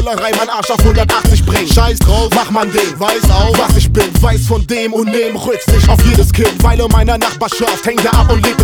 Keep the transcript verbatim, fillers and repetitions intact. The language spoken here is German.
Bullerei mein Arsch auf hundertachtzig bringt. Scheiß drauf, mach man den, weiß auch, was ich bin. Weiß von dem und nehm Rücksicht auf jedes Kind. Weil in meiner Nachbarschaft hängt er ab und lebt